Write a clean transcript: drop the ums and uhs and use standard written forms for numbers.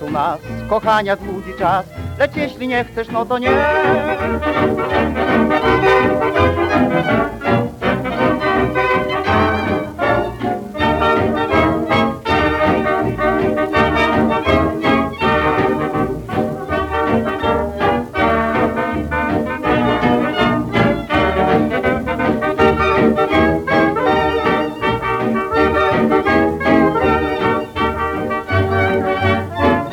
sercu nas kochania zbudzi czas, lecz jeśli nie chcesz, no to nie.